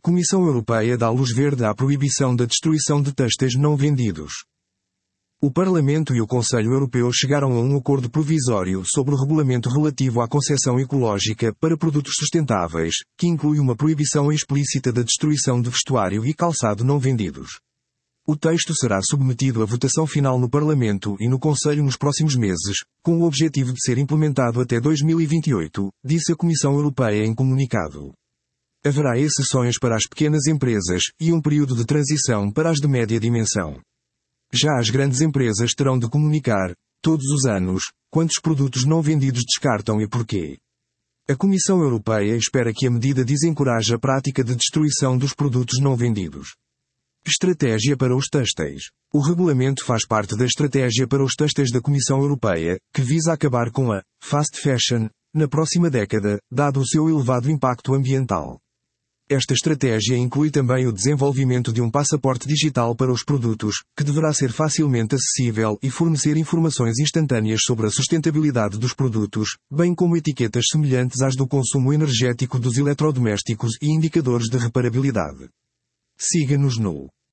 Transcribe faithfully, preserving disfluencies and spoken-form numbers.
Comissão Europeia dá luz verde à proibição da destruição de têxteis não vendidos. O Parlamento e o Conselho Europeu chegaram a um acordo provisório sobre o regulamento relativo à concepção ecológica para produtos sustentáveis, que inclui uma proibição explícita da destruição de vestuário e calçado não vendidos. O texto será submetido à votação final no Parlamento e no Conselho nos próximos meses, com o objetivo de ser implementado até dois mil e vinte e oito, disse a Comissão Europeia em comunicado. Haverá exceções para as pequenas empresas e um período de transição para as de média dimensão. Já as grandes empresas terão de comunicar, todos os anos, quantos produtos não vendidos descartam e porquê. A Comissão Europeia espera que a medida desencoraje a prática de destruição dos produtos não vendidos. Estratégia para os têxteis. O regulamento faz parte da estratégia para os têxteis da Comissão Europeia, que visa acabar com a fast fashion na próxima década, dado o seu elevado impacto ambiental. Esta estratégia inclui também o desenvolvimento de um passaporte digital para os produtos, que deverá ser facilmente acessível e fornecer informações instantâneas sobre a sustentabilidade dos produtos, bem como etiquetas semelhantes às do consumo energético dos eletrodomésticos e indicadores de reparabilidade. Siga-nos no